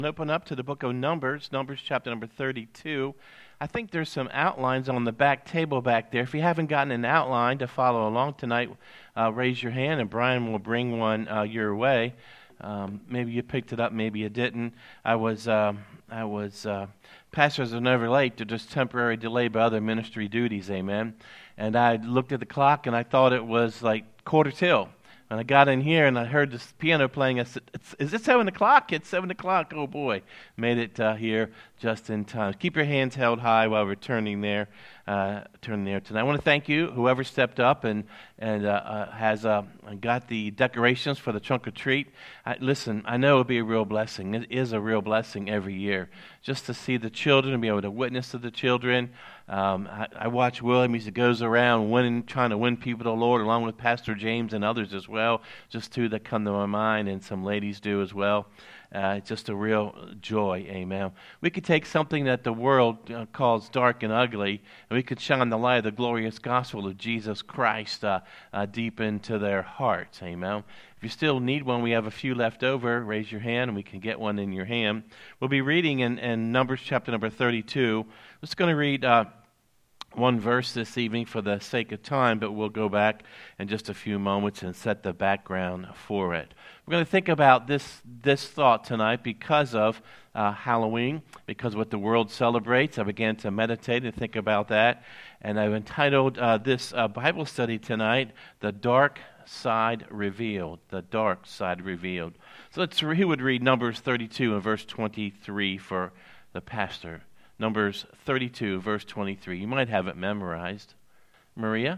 Open up to the book of Numbers chapter number 32. I think there's some outlines on the back table back there. If you haven't gotten an outline to follow along tonight, raise your hand and Brian will bring one your way. Maybe you picked it up, maybe you didn't. I was pastors are never late. They're just temporary delayed by other ministry duties, amen. And I looked at the clock and I thought it was like quarter till. And I got in here and I heard this piano playing. I said, is it 7 o'clock? It's 7 o'clock. Oh, boy. Made it here just in time. Keep your hands held high while we're turning there tonight. I want to thank you, whoever stepped up and has got the decorations for the trunk or treat. Listen, I know it'll be a real blessing. It is a real blessing every year. Just to see the children and be able to witness to the children. I watch William as he goes around trying to win people to the Lord, along with Pastor James and others as well. Just two that come to my mind, and some ladies do as well. It's just a real joy, amen. We could take something that the world calls dark and ugly, and we could shine the light of the glorious gospel of Jesus Christ deep into their hearts, amen. If you still need one, we have a few left over. Raise your hand, and we can get one in your hand. We'll be reading in Numbers chapter number 32. I'm just going to read one verse this evening for the sake of time, but we'll go back in just a few moments and set the background for it. We're going to think about this thought tonight because of Halloween, because what the world celebrates. I began to meditate and think about that, and I've entitled this Bible study tonight, The Dark Side Revealed. The Dark Side Revealed. So he would read Numbers 32 and verse 23 for the pastor. Numbers 32, verse 23. You might have it memorized. Maria?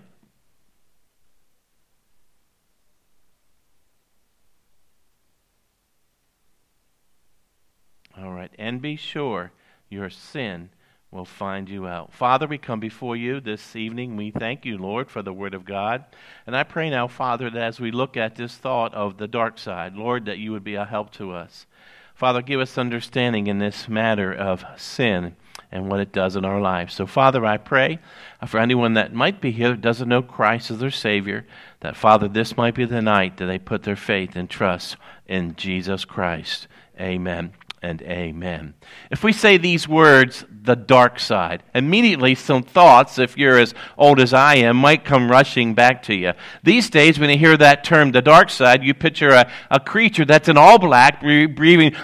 All right. And be sure your sin will find you out. Father, we come before you this evening. We thank you, Lord, for the word of God. And I pray now, Father, that as we look at this thought of the dark side, Lord, that you would be a help to us. Father, give us understanding in this matter of sin and what it does in our lives. So, Father, I pray for anyone that might be here that doesn't know Christ as their Savior, that, Father, this might be the night that they put their faith and trust in Jesus Christ. Amen and amen. If we say these words, the dark side, immediately some thoughts, if you're as old as I am, might come rushing back to you. These days, when you hear that term, the dark side, you picture a creature that's in all black, breathing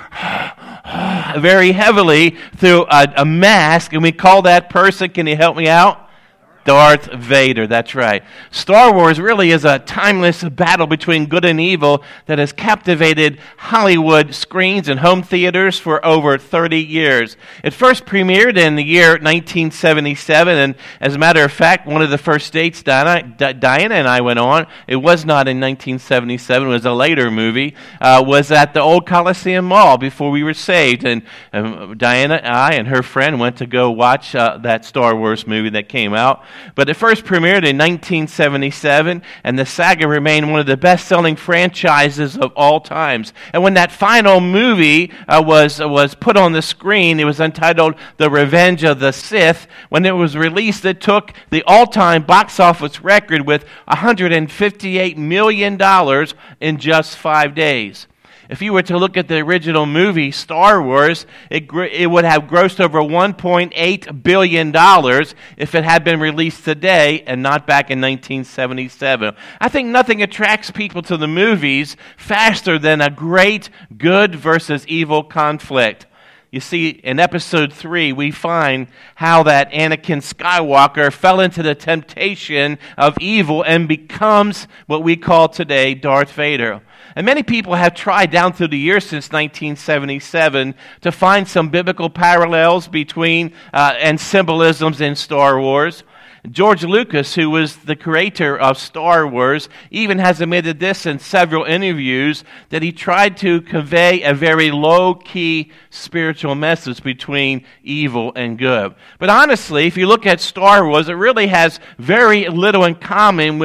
very heavily through a mask, and we call that person, can you help me out? Darth Vader, that's right. Star Wars really is a timeless battle between good and evil that has captivated Hollywood screens and home theaters for over 30 years. It first premiered in the year 1977, and as a matter of fact, one of the first dates Diana and I went on, it was not in 1977, it was a later movie, was at the old Coliseum Mall before we were saved, and Diana, I, and her friend went to go watch that Star Wars movie that came out. But it first premiered in 1977, and the saga remained one of the best-selling franchises of all times. And when that final movie was put on the screen, it was entitled The Revenge of the Sith. When it was released, it took the all-time box office record with $158 million in just 5 days. If you were to look at the original movie, Star Wars, it would have grossed over $1.8 billion if it had been released today and not back in 1977. I think nothing attracts people to the movies faster than a great good versus evil conflict. You see, in episode 3, we find how that Anakin Skywalker fell into the temptation of evil and becomes what we call today Darth Vader. And many people have tried down through the years since 1977 to find some biblical parallels between and symbolisms in Star Wars. George Lucas, who was the creator of Star Wars, even has admitted this in several interviews, that he tried to convey a very low-key spiritual message between evil and good. But honestly, if you look at Star Wars, it really has very little in common with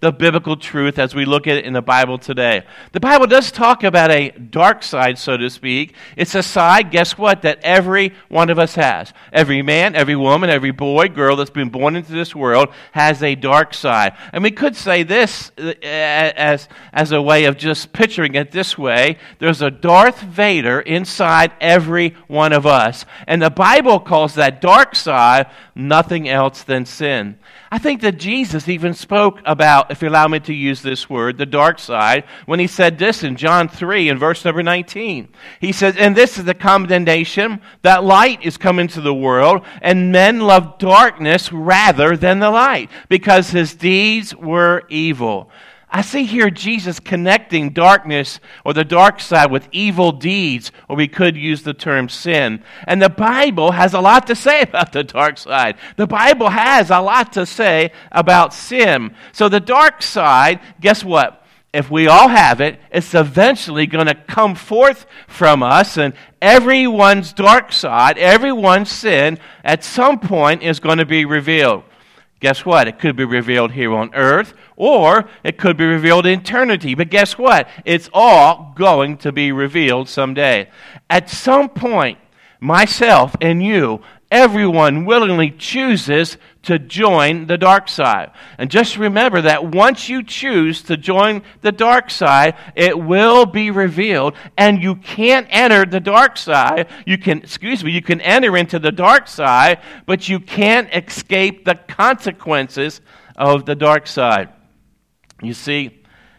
the biblical truth as we look at it in the Bible today. The Bible does talk about a dark side, so to speak. It's a side, guess what, that every one of us has. Every man, every woman, every boy, girl that's been born into this world has a dark side. And we could say this as a way of just picturing it this way. There's a Darth Vader inside every one of us. And the Bible calls that dark side nothing else than sin. I think that Jesus even spoke about, if you allow me to use this word, the dark side, when he said this in John 3 in verse number 19. He says, "And this is the condemnation, that light is come into the world, and men love darkness rather than the light, because his deeds were evil." I see here Jesus connecting darkness or the dark side with evil deeds, or we could use the term sin. And the Bible has a lot to say about the dark side. The Bible has a lot to say about sin. So the dark side, guess what? If we all have it, it's eventually going to come forth from us, and everyone's dark side, everyone's sin, at some point is going to be revealed. Guess what? It could be revealed here on earth, or it could be revealed in eternity. But guess what? It's all going to be revealed someday. At some point, myself and you, everyone willingly chooses to join the dark side. And just remember that once you choose to join the dark side, it will be revealed, and you can't enter the dark side. You can enter into the dark side, but you can't escape the consequences of the dark side. You see,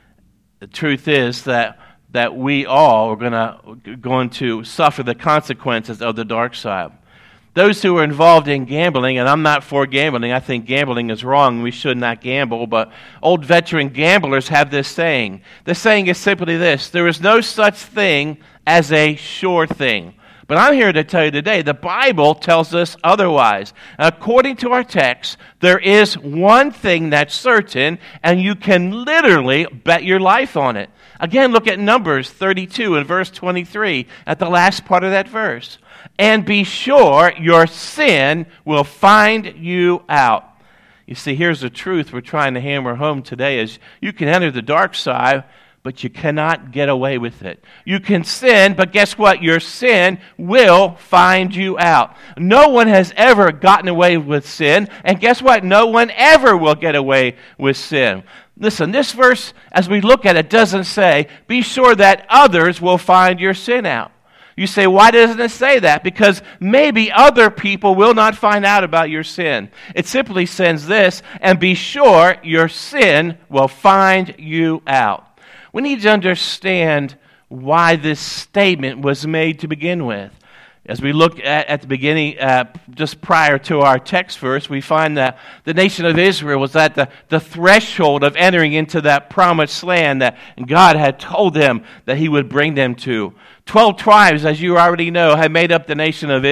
the truth is that we all are going to suffer the consequences of the dark side. Those who are involved in gambling, and I'm not for gambling, I think gambling is wrong, we should not gamble, but old veteran gamblers have this saying. The saying is simply this: there is no such thing as a sure thing. But I'm here to tell you today, the Bible tells us otherwise. According to our text, there is one thing that's certain, and you can literally bet your life on it. Again, look at Numbers 32 and verse 23, at the last part of that verse. "And be sure your sin will find you out." You see, here's the truth we're trying to hammer home today is you can enter the dark side, but you cannot get away with it. You can sin, but guess what? Your sin will find you out. No one has ever gotten away with sin, and guess what? No one ever will get away with sin. Listen, this verse, as we look at it, doesn't say, be sure that others will find your sin out. You say, why doesn't it say that? Because maybe other people will not find out about your sin. It simply says this, and be sure your sin will find you out. We need to understand why this statement was made to begin with. As we look at the beginning, just prior to our text verse, we find that the nation of Israel was at the threshold of entering into that promised land that God had told them that he would bring them to. 12 tribes, as you already know, had made up the nation of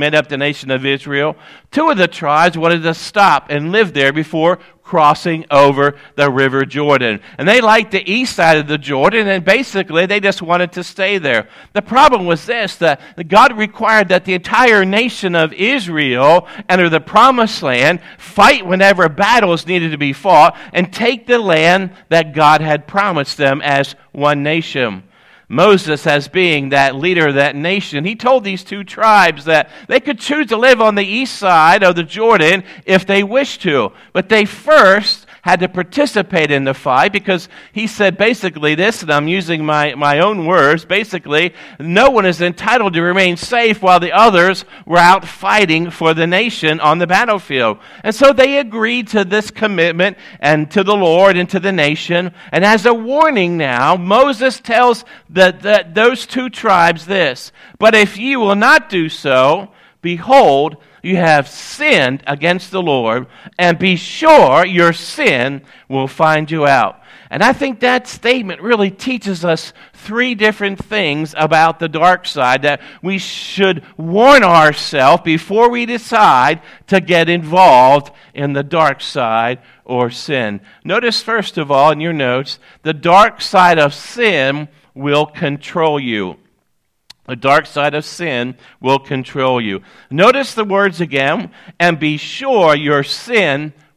Israel. 2 of the tribes wanted to stop and live there before crossing over the river Jordan. And they liked the east side of the Jordan, and basically they just wanted to stay there. The problem was this, that God required that the entire nation of Israel enter the promised land, fight whenever battles needed to be fought, and take the land that God had promised them as one nation. Moses, as being that leader of that nation, he told these 2 tribes that they could choose to live on the east side of the Jordan if they wished to. But they first had to participate in the fight, because he said basically this, and I'm using my own words, basically, no one is entitled to remain safe while the others were out fighting for the nation on the battlefield. And so they agreed to this commitment and to the Lord and to the nation. And as a warning now, Moses tells those 2 tribes this, "But if you will not do so, behold, you have sinned against the Lord, and be sure your sin will find you out." And I think that statement really teaches us 3 different things about the dark side that we should warn ourselves before we decide to get involved in the dark side or sin. Notice, first of all, in your notes, the dark side of sin will control you. The dark side of sin will control you. Notice the words again, and be sure your sin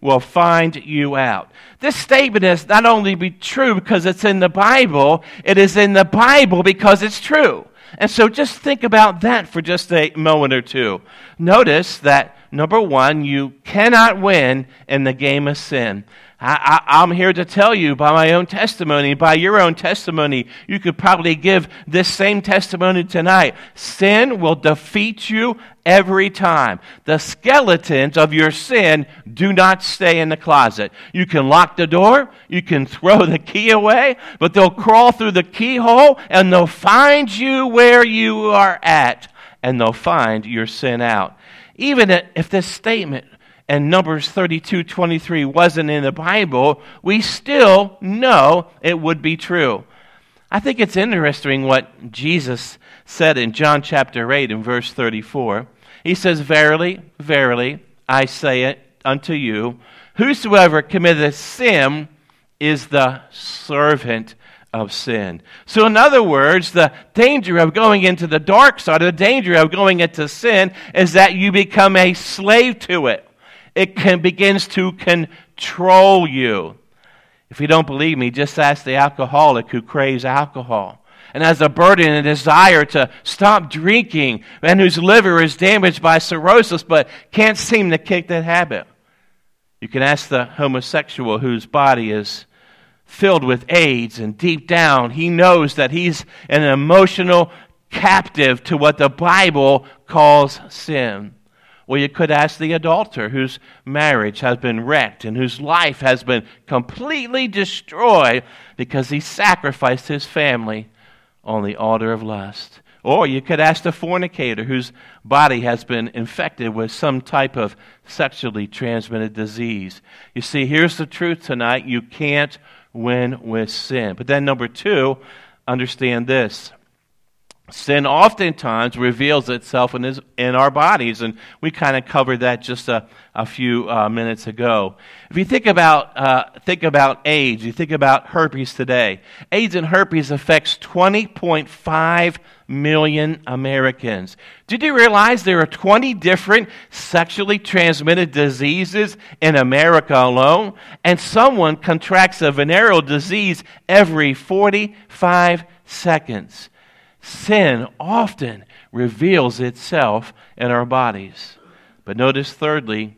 will find you out. This statement is not only be true because it's in the Bible, it is in the Bible because it's true. And so just think about that for just a moment or two. Notice that, number one, you cannot win in the game of sin. I'm here to tell you by my own testimony, by your own testimony, you could probably give this same testimony tonight. Sin will defeat you every time. The skeletons of your sin do not stay in the closet. You can lock the door, you can throw the key away, but they'll crawl through the keyhole and they'll find you where you are at, and they'll find your sin out. Even if this statement and Numbers 32:23 wasn't in the Bible, we still know it would be true. I think it's interesting what Jesus said in John chapter 8 and verse 34. He says, "Verily, verily, I say it unto you, whosoever committeth sin is the servant of sin." So in other words, the danger of going into the dark side, the danger of going into sin, is that you become a slave to it. It begins to control you. If you don't believe me, just ask the alcoholic who craves alcohol and has a burden and a desire to stop drinking, and whose liver is damaged by cirrhosis but can't seem to kick that habit. You can ask the homosexual whose body is filled with AIDS, and deep down he knows that he's an emotional captive to what the Bible calls sin. Or you could ask the adulterer whose marriage has been wrecked and whose life has been completely destroyed because he sacrificed his family on the altar of lust. Or you could ask the fornicator whose body has been infected with some type of sexually transmitted disease. You see, here's the truth tonight. You can't win with sin. But then number two, understand this. Sin oftentimes reveals itself in our bodies, and we kind of covered that just a few minutes ago. If you think about AIDS, you think about herpes today. AIDS and herpes affects 20.5 million Americans. Did you realize there are 20 different sexually transmitted diseases in America alone? And someone contracts a venereal disease every 45 seconds. Sin often reveals itself in our bodies. But notice thirdly,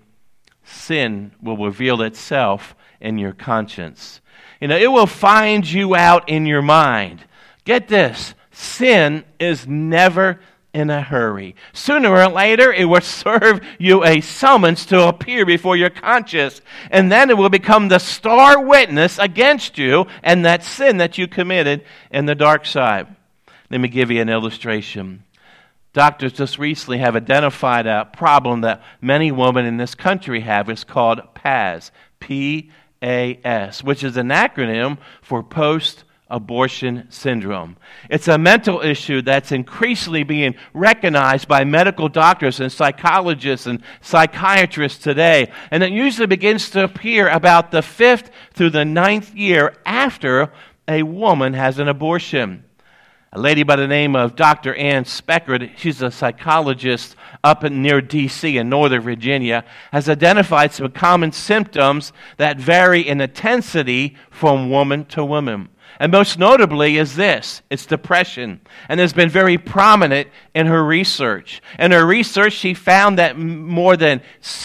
sin will reveal itself in your conscience. It will find you out in your mind. Get this, sin is never in a hurry. Sooner or later, it will serve you a summons to appear before your conscience, and then it will become the star witness against you and that sin that you committed in the dark side. Let me give you an illustration. Doctors just recently have identified a problem that many women in this country have. It's called PAS, P-A-S, which is an acronym for post-abortion syndrome. It's a mental issue that's increasingly being recognized by medical doctors and psychologists and psychiatrists today. And it usually begins to appear about the 5th through the 9th year after a woman has an abortion. A lady by the name of Dr. Ann Speckert, she's a psychologist up near D.C. in Northern Virginia, has identified some common symptoms that vary in intensity from woman to woman. And most notably is this, it's depression. And it's been very prominent in her research. In her research, she found that more than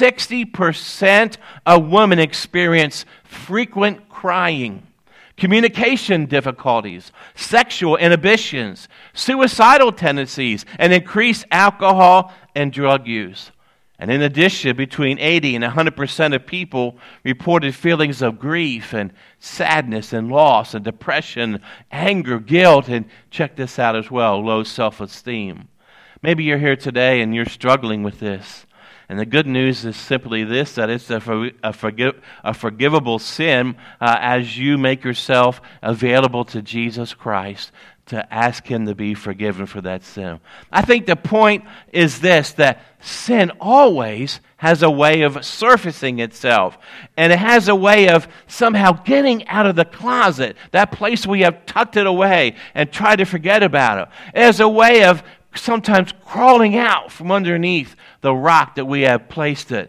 60% of women experience frequent crying, communication difficulties, sexual inhibitions, suicidal tendencies, and increased alcohol and drug use. And in addition, between 80 and 100% of people reported feelings of grief and sadness and loss and depression, anger, guilt, and check this out as well, low self-esteem. Maybe you're here today and you're struggling with this. And the good news is simply this, that it's a forgivable sin as you make yourself available to Jesus Christ to ask Him to be forgiven for that sin. I think the point is this, that sin always has a way of surfacing itself. And it has a way of somehow getting out of the closet, that place we have tucked it away and tried to forget about it. It has a way of sometimes crawling out from underneath the rock that we have placed it.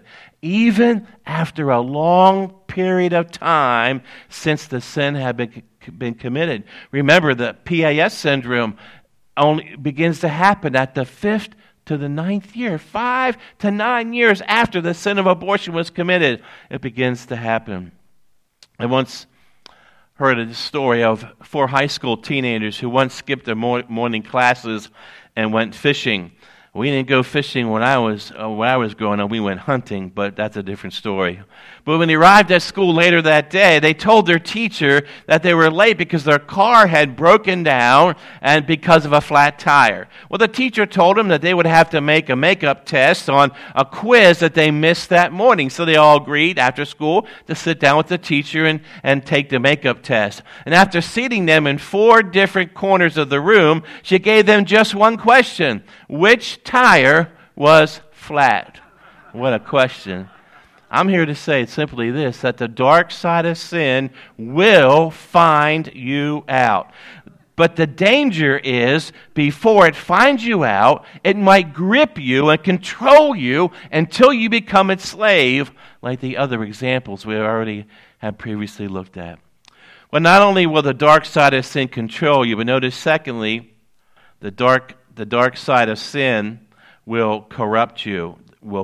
even after a long period of time since the sin had been committed. Remember, the PAS syndrome only begins to happen at the 5th to the 9th year. 5 to 9 years after the sin of abortion was committed, it begins to happen. I once heard a story of 4 high school teenagers who once skipped their morning classes and went fishing. We didn't go fishing when I was growing up. We went hunting, but that's a different story. But when they arrived at school later that day, they told their teacher that they were late because their car had broken down and because of a flat tire. Well, the teacher told them that they would have to make a makeup test on a quiz that they missed that morning. So they all agreed after school to sit down with the teacher and take the makeup test. And after seating them in 4 different corners of the room, she gave them just one question: which tire was flat? What a question. I'm here to say simply this, that the dark side of sin will find you out. But the danger is, before it finds you out, it might grip you and control you until you become its slave, like the other examples we already have previously looked at. Well, not only will the dark side of sin control you, but notice secondly, the dark side of sin will corrupt you.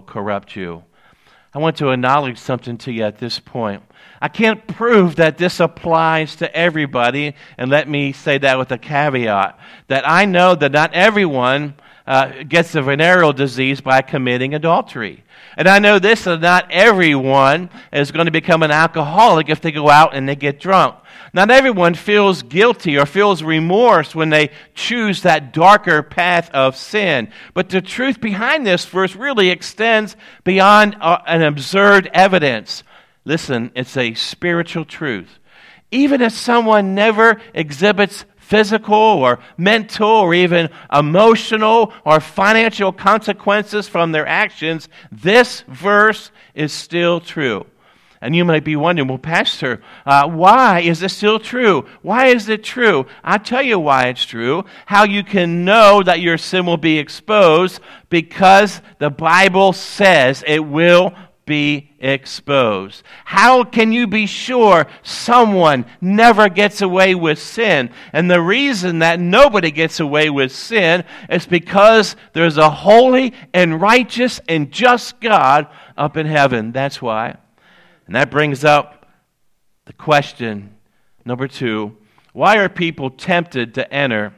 I want to acknowledge something to you at this point. I can't prove that this applies to everybody, and let me say that with a caveat, that I know that not everyone gets the venereal disease by committing adultery. And I know this, that not everyone is going to become an alcoholic if they go out and they get drunk. Not everyone feels guilty or feels remorse when they choose that darker path of sin. But the truth behind this verse really extends beyond an observed evidence. Listen, it's a spiritual truth. Even if someone never exhibits physical or mental or even emotional or financial consequences from their actions, this verse is still true. And you might be wondering, well, Pastor, why is this still true? Why is it true? I'll tell you why it's true. How you can know that your sin will be exposed, because the Bible says it will be exposed. How can you be sure someone never gets away with sin? And the reason that nobody gets away with sin is because there's a holy and righteous and just God up in heaven. That's why. And that brings up the question, number 2, why are people tempted to enter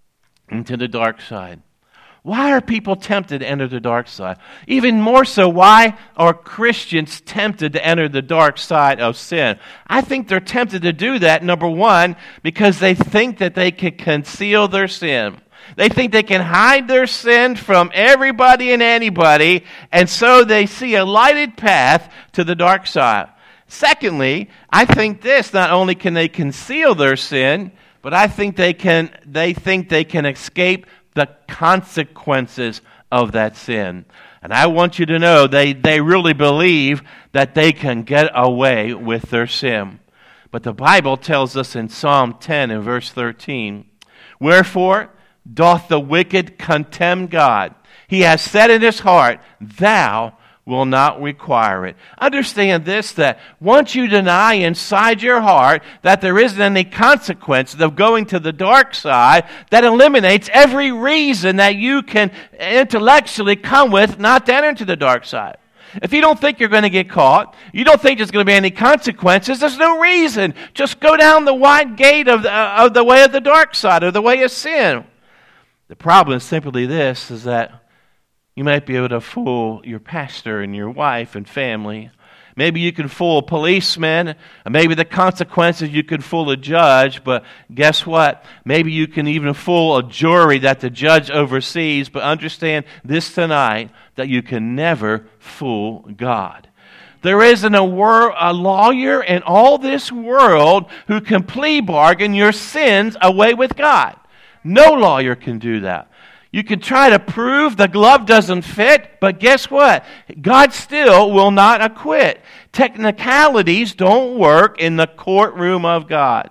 into the dark side? Why are people tempted to enter the dark side? Even more so, why are Christians tempted to enter the dark side of sin? I think they're tempted to do that, number 1, because they think that they can conceal their sin. They think they can hide their sin from everybody and anybody, and so they see a lighted path to the dark side. Secondly, I think this, not only can they conceal their sin, but I think they think they can escape the consequences of that sin. And I want you to know they really believe that they can get away with their sin. But the Bible tells us in Psalm 10 and verse 13, "Wherefore doth the wicked contemn God? He has said in his heart, Thou will not require it." Understand this, that once you deny inside your heart that there isn't any consequences of going to the dark side, that eliminates every reason that you can intellectually come with not to enter into the dark side. If you don't think you're going to get caught, you don't think there's going to be any consequences, there's no reason. Just go down the wide gate of the way of the dark side, or the way of sin. The problem is simply this, is that you might be able to fool your pastor and your wife and family. Maybe you can fool a policeman, and maybe the consequences you can fool a judge, but guess what? Maybe you can even fool a jury that the judge oversees, but understand this tonight, that you can never fool God. There isn't a lawyer in all this world who can plea bargain your sins away with God. No lawyer can do that. You can try to prove the glove doesn't fit, but guess what? God still will not acquit. Technicalities don't work in the courtroom of God.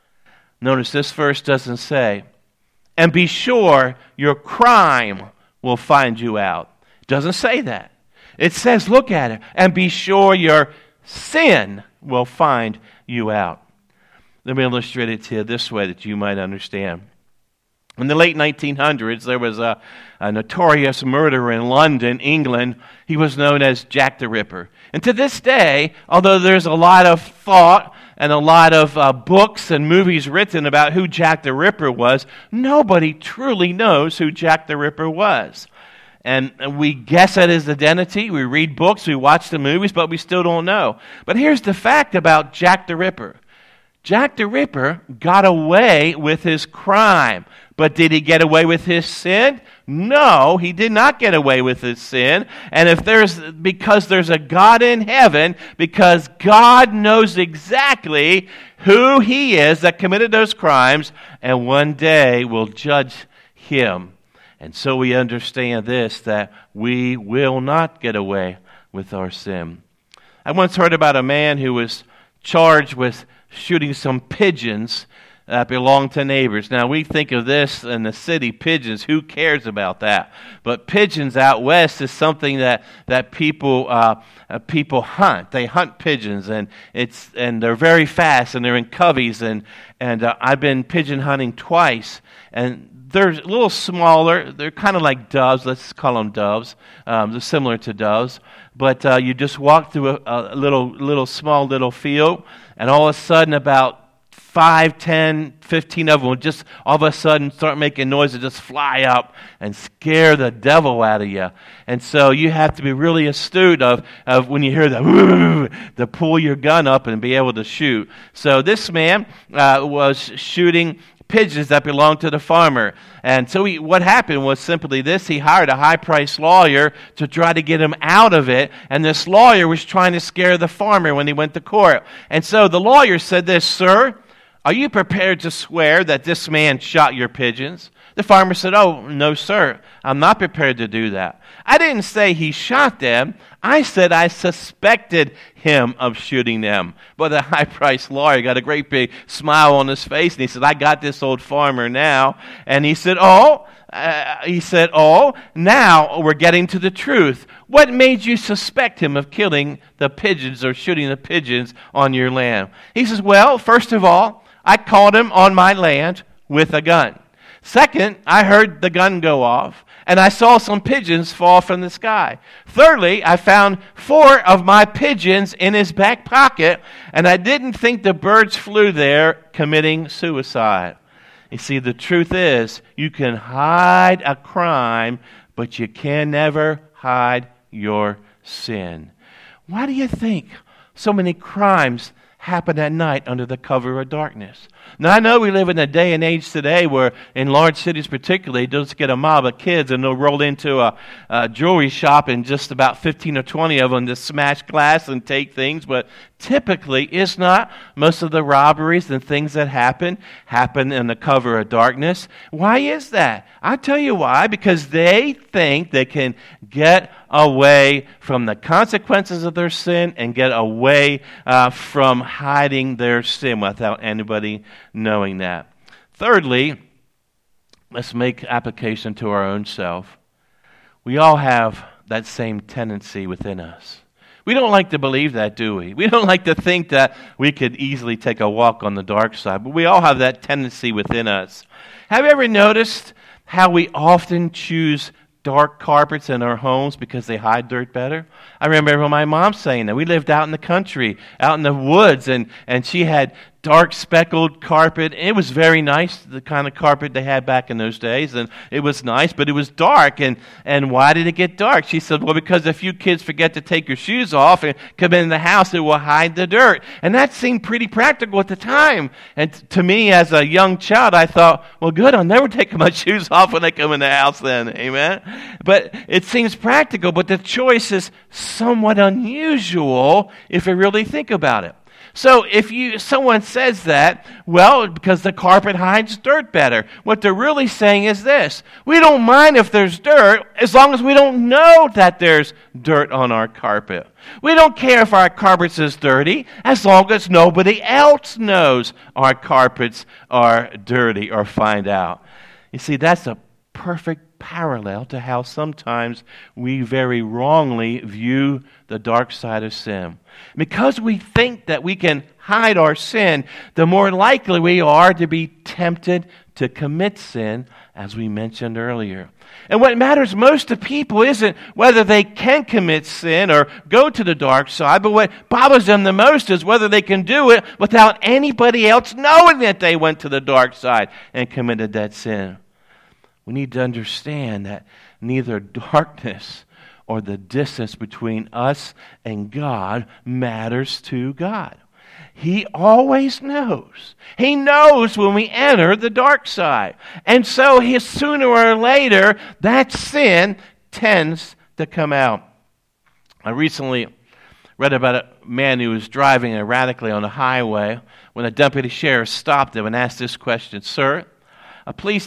Notice this verse doesn't say, "And be sure your crime will find you out." It doesn't say that. It says, look at it, and be sure your sin will find you out. Let me illustrate it to you this way that you might understand. In the late 1900s, there was a notorious murderer in London, England. He was known as Jack the Ripper. And to this day, although there's a lot of thought and a lot of books and movies written about who Jack the Ripper was, nobody truly knows who Jack the Ripper was. And we guess at his identity, we read books, we watch the movies, but we still don't know. But here's the fact about Jack the Ripper. Jack the Ripper got away with his crime. But did he get away with his sin? No, he did not get away with his sin. And because there's a God in heaven, because God knows exactly who he is that committed those crimes, and one day will judge him. And so we understand this, that we will not get away with our sin. I once heard about a man who was charged with shooting some pigeons that belong to neighbors. Now, we think of this in the city, pigeons. Who cares about that? But pigeons out west is something that people hunt. They hunt pigeons, and they're very fast, and they're in coveys. And I've been pigeon hunting twice, and they're a little smaller. They're kind of like doves. Let's call them doves. They're similar to doves. But you just walk through a little small field, and all of a sudden about 5, 10, 15 of them will just all of a sudden start making noise and just fly up and scare the devil out of you. And so you have to be really astute of when you hear that, to pull your gun up and be able to shoot. So this man was shooting pigeons that belonged to the farmer. And so what happened was simply this. He hired a high-priced lawyer to try to get him out of it. And this lawyer was trying to scare the farmer when he went to court. And so the lawyer said this, "Sir, are you prepared to swear that this man shot your pigeons?" The farmer said, "Oh, no, sir. I'm not prepared to do that. I didn't say he shot them. I said I suspected him of shooting them." But the high-priced lawyer got a great big smile on his face, and he said, "I got this old farmer now." And he said, "Oh, now we're getting to the truth. What made you suspect him of killing the pigeons or shooting the pigeons on your land?" He says, "Well, first of all, I caught him on my land with a gun. Second, I heard the gun go off, and I saw some pigeons fall from the sky. Thirdly, I found 4 of my pigeons in his back pocket, and I didn't think the birds flew there committing suicide." You see, the truth is, you can hide a crime, but you can never hide your sin. Why do you think so many crimes happen at night under the cover of darkness? Now, I know we live in a day and age today where, in large cities particularly, they'll just get a mob of kids and they'll roll into a jewelry shop, and just about 15 or 20 of them just smash glass and take things. But typically, it's not. Most of the robberies and things that happen in the cover of darkness. Why is that? I'll tell you why. Because they think they can get away from the consequences of their sin and get away from hiding their sin without anybody knowing that. Thirdly, let's make application to our own self. We all have that same tendency within us. We don't like to believe that, do we? We don't like to think that we could easily take a walk on the dark side, but we all have that tendency within us. Have you ever noticed how we often choose dark carpets in our homes because they hide dirt better? I remember my mom saying that. We lived out in the country, out in the woods, and she had dark speckled carpet. It was very nice, the kind of carpet they had back in those days, and it was nice, but it was dark. And why did it get dark? She said, well, because if you kids forget to take your shoes off and come in the house, it will hide the dirt. And that seemed pretty practical at the time. And to me, as a young child, I thought, well, good, I'll never take my shoes off when I come in the house then, amen? But it seems practical, but the choice is somewhat unusual if you really think about it. So if someone says that, well, because the carpet hides dirt better, what they're really saying is this: we don't mind if there's dirt as long as we don't know that there's dirt on our carpet. We don't care if our carpet is dirty as long as nobody else knows our carpets are dirty or find out. You see, that's a perfect parallel to how sometimes we very wrongly view the dark side of sin. Because we think that we can hide our sin, the more likely we are to be tempted to commit sin, as we mentioned earlier. And what matters most to people isn't whether they can commit sin or go to the dark side, but what bothers them the most is whether they can do it without anybody else knowing that they went to the dark side and committed that sin. We need to understand that neither darkness or the distance between us and God matters to God. He always knows. He knows when we enter the dark side. And so sooner or later, that sin tends to come out. I recently read about a man who was driving erratically on the highway when a deputy sheriff stopped him and asked this question, "Sir, please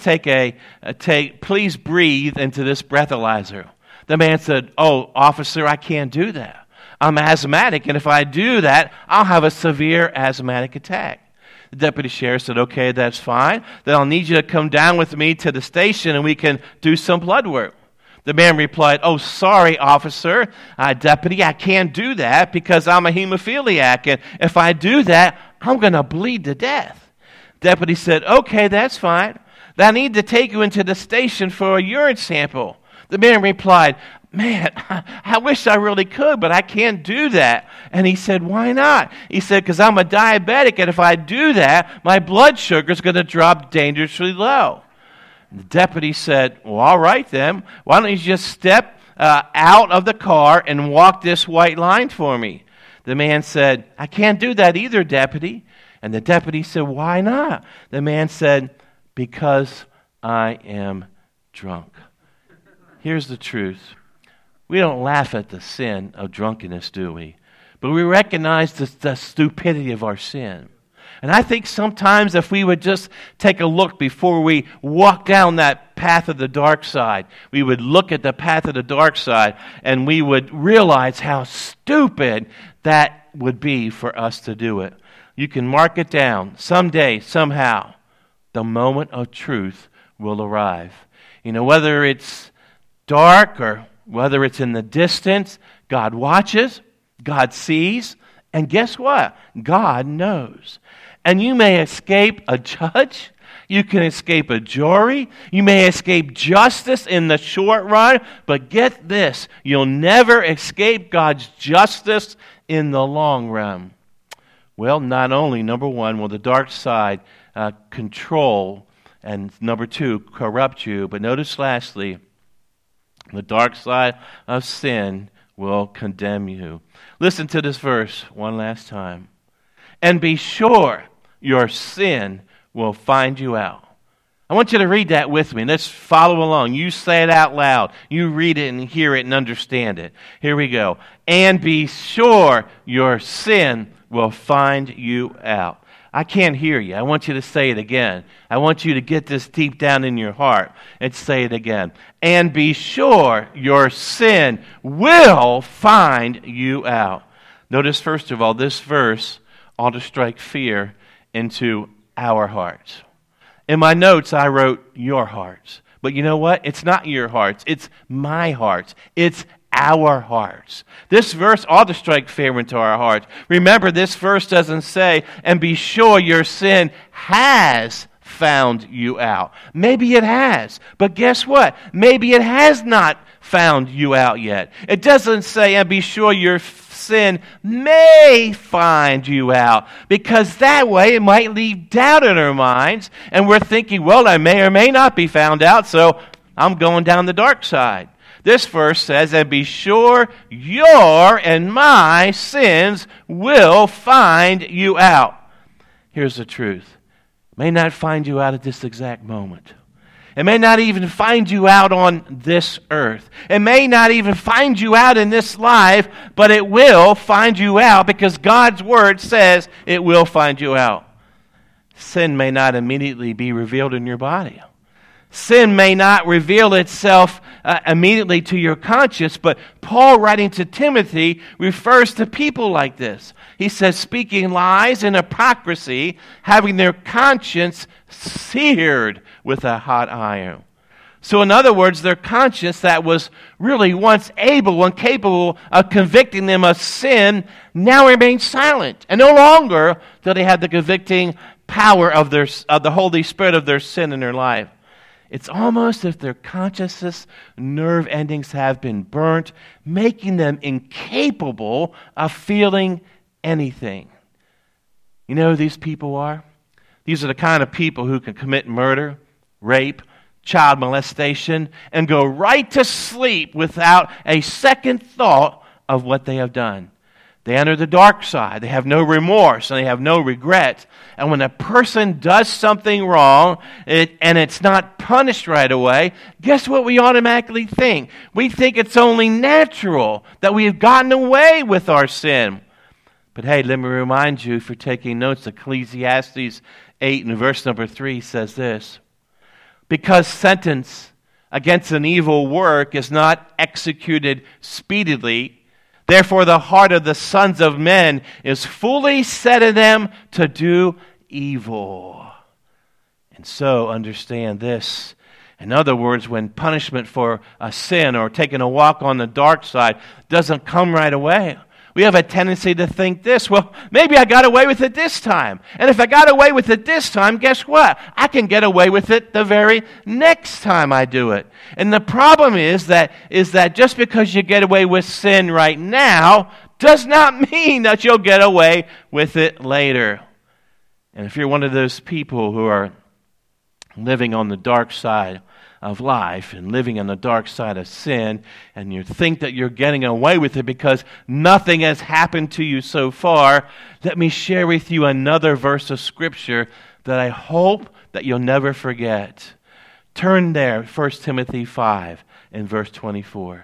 please breathe into this breathalyzer." The man said, "Oh, officer, I can't do that. I'm asthmatic, and if I do that, I'll have a severe asthmatic attack." The deputy sheriff said, "Okay, that's fine. Then I'll need you to come down with me to the station and we can do some blood work." The man replied, "Oh, sorry, officer, deputy, I can't do that because I'm a hemophiliac, and if I do that, I'm going to bleed to death." Deputy said, "Okay, that's fine. Then I need to take you into the station for a urine sample." The man replied, "Man, I wish I really could, but I can't do that." And he said, "Why not?" He said, "Because I'm a diabetic, and if I do that, my blood sugar is going to drop dangerously low." The deputy said, "Well, all right then. Why don't you just step out of the car and walk this white line for me?" The man said, "I can't do that either, deputy." And the deputy said, "Why not?" The man said, "Because I am drunk." Here's the truth. We don't laugh at the sin of drunkenness, do we? But we recognize the stupidity of our sin. And I think sometimes if we would just take a look before we walk down that path of the dark side, we would look at the path of the dark side and we would realize how stupid that would be for us to do it. You can mark it down. Someday, somehow, the moment of truth will arrive. You know, whether it's dark or whether it's in the distance, God watches, God sees, and guess what? God knows. And you may escape a judge, you can escape a jury, you may escape justice in the short run, but get this, you'll never escape God's justice in the long run. Well, not only, number one, will the dark side control, and number two, corrupt you, but notice lastly, the dark side of sin will condemn you. Listen to this verse one last time. "And be sure your sin will find you out." I want you to read that with me. Let's follow along. You say it out loud. You read it and hear it and understand it. Here we go. "And be sure your sin will find you out." I can't hear you. I want you to say it again. I want you to get this deep down in your heart and say it again. "And be sure your sin will find you out." Notice, first of all, this verse ought to strike fear into our hearts. In my notes, I wrote your hearts. But you know what? It's not your hearts. It's my hearts. It's our hearts. This verse ought to strike fear into our hearts. Remember, this verse doesn't say, "And be sure your sin has found you out." Maybe it has, but guess what? Maybe it has not found you out yet. It doesn't say, "And be sure your sin may find you out," because that way it might leave doubt in our minds, and we're thinking, well, I may or may not be found out, so I'm going down the dark side. This verse says, "And be sure your and my sins will find you out." Here's the truth. It may not find you out at this exact moment. It may not even find you out on this earth. It may not even find you out in this life, but it will find you out because God's word says it will find you out. Sin may not immediately be revealed in your body. Sin may not reveal itself immediately to your conscience, but Paul, writing to Timothy, refers to people like this. He says, speaking lies and hypocrisy, having their conscience seared with a hot iron. So in other words, their conscience that was really once able and capable of convicting them of sin now remains silent. And no longer do they have the convicting power of the Holy Spirit of their sin in their life. It's almost as if their consciousness nerve endings have been burnt, making them incapable of feeling anything. You know who these people are? These are the kind of people who can commit murder, rape, child molestation, and go right to sleep without a second thought of what they have done. They enter the dark side. They have no remorse and they have no regret. And when a person does something wrong and it's not punished right away, guess what we automatically think? We think it's only natural that we have gotten away with our sin. But hey, let me remind you, if you're taking notes, Ecclesiastes 8 and verse number 3 says this: because sentence against an evil work is not executed speedily, therefore the heart of the sons of men is fully set in them to do evil. And so understand this. In other words, when punishment for a sin or taking a walk on the dark side doesn't come right away, we have a tendency to think this: well, maybe I got away with it this time. And if I got away with it this time, guess what? I can get away with it the very next time I do it. And the problem is that just because you get away with sin right now does not mean that you'll get away with it later. And if you're one of those people who are living on the dark side of life and living on the dark side of sin, and you think that you're getting away with it because nothing has happened to you so far, let me share with you another verse of Scripture that I hope that you'll never forget. Turn there, 1 Timothy 5 and verse 24.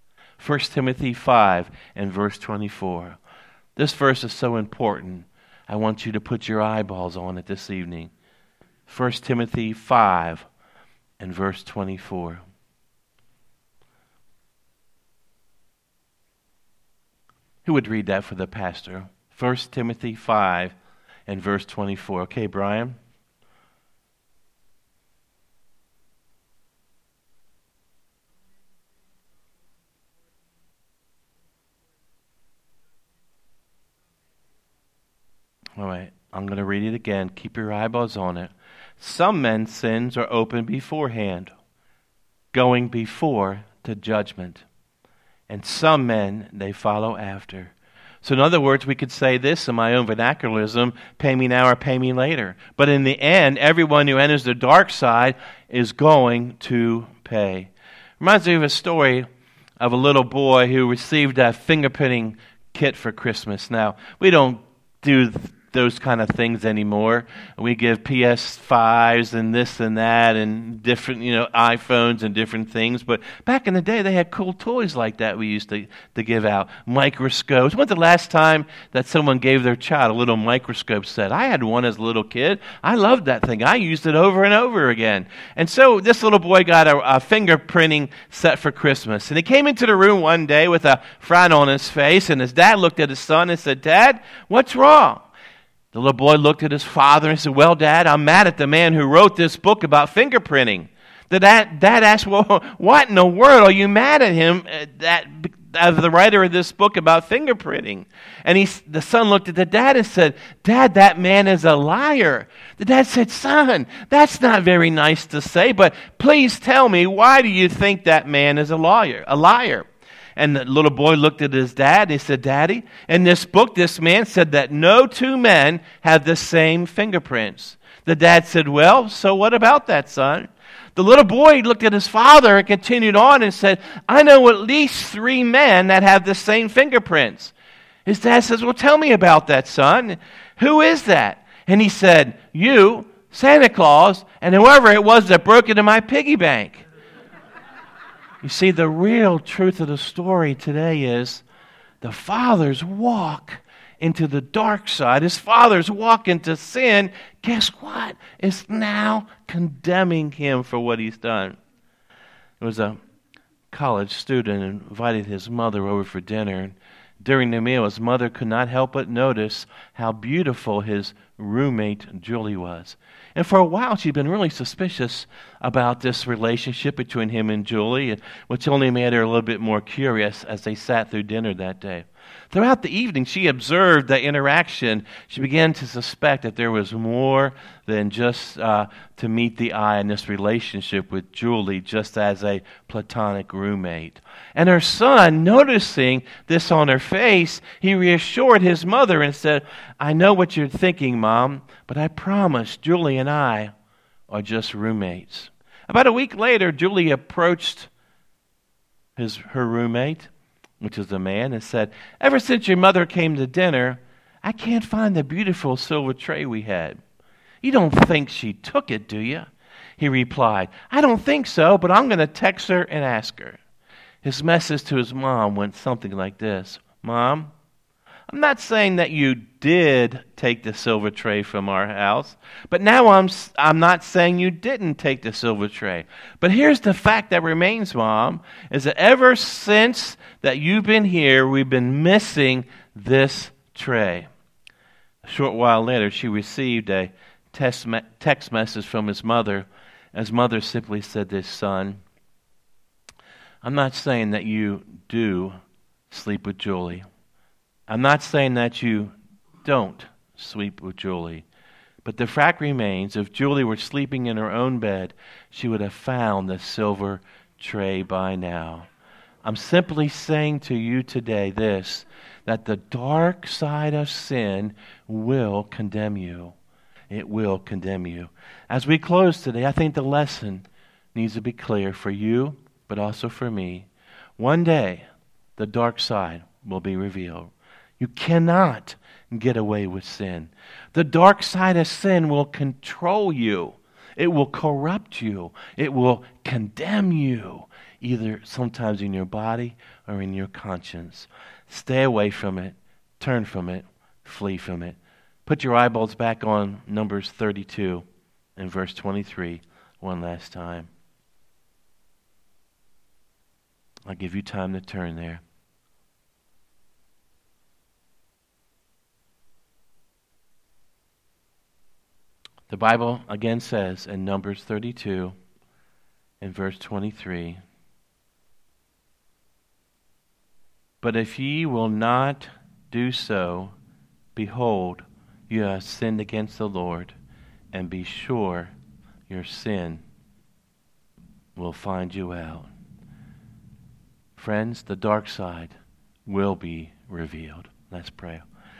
1 Timothy 5 and verse 24. This verse is so important, I want you to put your eyeballs on it this evening. 1 Timothy 5 and verse 24. Who would read that for the pastor? 1 Timothy 5 and verse 24. Okay, Brian? All right, I'm going to read it again. Keep your eyeballs on it. Some men's sins are open beforehand, going before to judgment. And some men, they follow after. So in other words, we could say this in my own vernaculism: pay me now or pay me later. But in the end, everyone who enters the dark side is going to pay. Reminds me of a story of a little boy who received a fingerprinting kit for Christmas. Now, we don't do those kind of things anymore. We give PS5s and this and that and different, iPhones and different things. But back in the day, they had cool toys like that we used to give out. Microscopes. When's the last time that someone gave their child a little microscope set? I had one as a little kid. I loved that thing. I used it over and over again. And so this little boy got a fingerprinting set for Christmas. And he came into the room one day with a frown on his face, and his dad looked at his son and said, "Dad, what's wrong?" The little boy looked at his father and said, "Well, Dad, I'm mad at the man who wrote this book about fingerprinting." The dad asked, "Well, what in the world are you mad at him, the writer of this book about fingerprinting?" And the son looked at the dad and said, "Dad, that man is a liar." The dad said, "Son, that's not very nice to say, but please tell me, why do you think that man is a liar? And the little boy looked at his dad and he said, "Daddy, in this book, this man said that no two men have the same fingerprints." The dad said, "Well, so what about that, son?" The little boy looked at his father and continued on and said, "I know at least 3 men that have the same fingerprints." His dad says, "Well, tell me about that, son. Who is that?" And he said, "You, Santa Claus, and whoever it was that broke into my piggy bank." You see, the real truth of the story today is the father's walk into the dark side, his father's walk into sin, guess what? Is now condemning him for what he's done. There was a college student invited his mother over for dinner, and During the meal, his mother could not help but notice how beautiful his roommate Julie was. And for a while, she'd been really suspicious about this relationship between him and Julie, which only made her a little bit more curious as they sat through dinner that day. Throughout the evening, she observed that interaction. She began to suspect that there was more than just to meet the eye in this relationship with Julie, just as a platonic roommate. And her son, noticing this on her face, he reassured his mother and said, "I know what you're thinking, Mom, but I promise Julie and I are just roommates." About a week later, Julie approached her roommate, which is a man, and said, "Ever since your mother came to dinner, I can't find the beautiful silver tray we had." "You don't think she took it, do you?" He replied, "I don't think so, but I'm going to text her and ask her." His message to his mom went something like this: "Mom, I'm not saying that you did take the silver tray from our house, but now I'm not saying you didn't take the silver tray. But here's the fact that remains, Mom, is that ever since that you've been here, we've been missing this tray." A short while later, she received a text message from his mother. His mother simply said this: "Son, I'm not saying that you do sleep with Julie. I'm not saying that you don't sleep with Julie. But the fact remains, if Julie were sleeping in her own bed, she would have found the silver tray by now. I'm simply saying to you today this, that the dark side of sin will condemn you. It will condemn you." As we close today, I think the lesson needs to be clear for you, but also for me. One day, the dark side will be revealed. You cannot get away with sin. The dark side of sin will control you. It will corrupt you. It will condemn you, either sometimes in your body or in your conscience. Stay away from it. Turn from it. Flee from it. Put your eyeballs back on Numbers 32 and verse 23 one last time. I'll give you time to turn there. The Bible again says in Numbers 32 and verse 23, "But if ye will not do so, behold, you have sinned against the Lord, and be sure your sin will find you out." Friends, the dark side will be revealed. Let's pray.